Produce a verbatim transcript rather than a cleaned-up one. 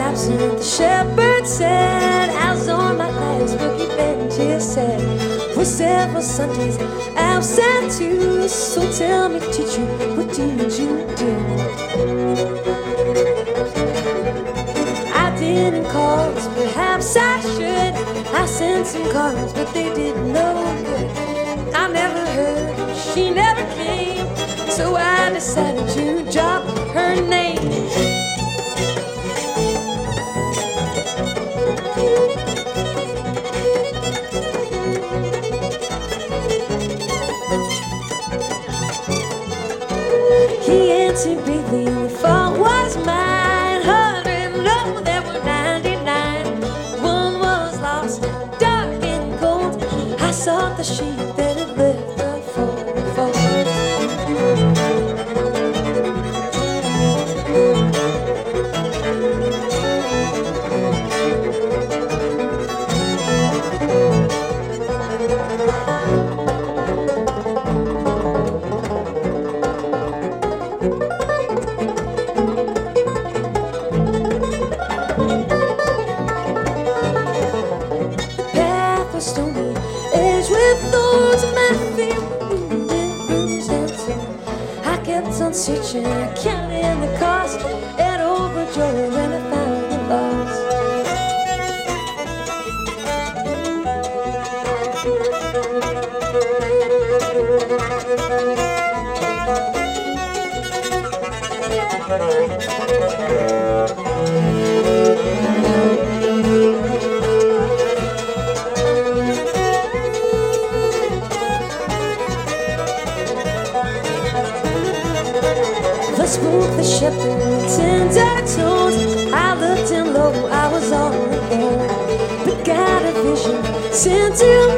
absent, the shepherd said, as on my glass bookie bench he said, for several Sundays I've sat too. So tell me, teacher, what did you do? I didn't cause, perhaps I should. I sent some cards, but they did no good. I never heard, she never came, so I decided to drop her name. He answered briefly, the fault was mine. Hundred, no, there were ninety-nine. One was lost, dark and cold. I sought the sheep that had left the fold. Stony, edged with thorns, and my feet wounded, bruised and torn. I kept on searching, counting the cost, and overjoyed when I found the lost. Thus spoke the shepherd in tender tones. I looked him low, I was all alone, but got a vision sent to